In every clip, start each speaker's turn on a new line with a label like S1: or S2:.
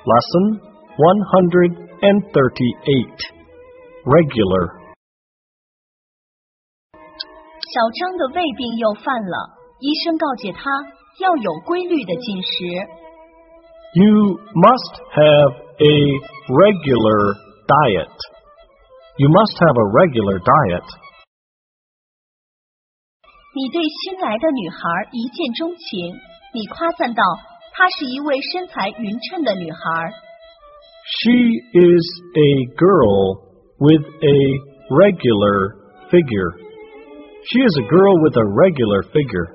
S1: Lesson 138 Regular
S2: 小张的胃病又犯了，医生告诫他要有规律的进食。
S1: You must have a regular diet. You must have a regular diet.
S2: 你对新来的女孩一见钟情，你夸赞道她是一位身材匀称的女孩。
S1: She is a girl with a regular figure. She is a girl with a regular figure.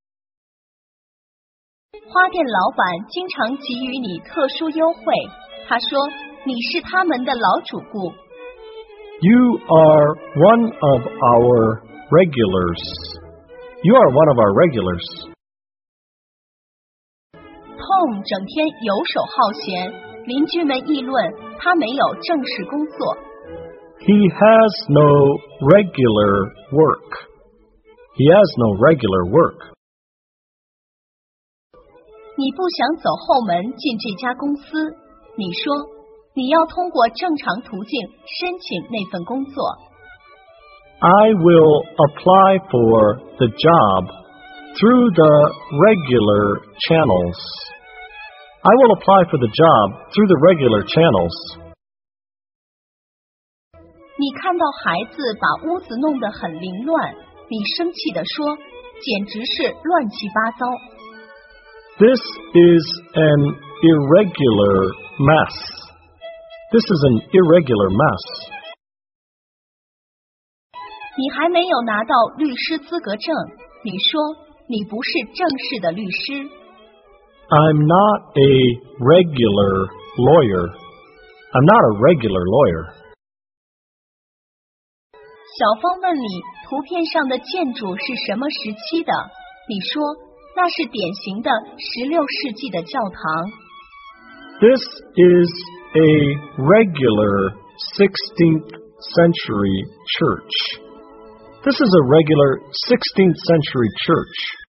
S2: 花店老板经常给予你特殊优惠，他说你是他们的老主顾。
S1: You are one of our regulars. You are one of our regulars.
S2: Tom 整天游手好闲，邻居们议论他没有正式工作。
S1: He has no regular work. He has no regular work.
S2: 你不想走后门进这家公司，你说你要通过正常途径申请那份工作。
S1: I will apply for the job through the regular channels. I will apply for the job through the regular channels.
S2: 你看到孩子把屋子弄得很凌乱，你生气地说，简直是乱七八糟。
S1: This is an irregular mess. This is an irregular mess.
S2: 你还没有拿到律师资格证，你说你不是正式的律师。
S1: I'm not a regular lawyer. I'm not a regular lawyer.
S2: 小芳问你图片上的建筑是什么时期的，你说那是典型的16世纪的教堂。
S1: This is a regular 16th century church. This is a regular 16th century church.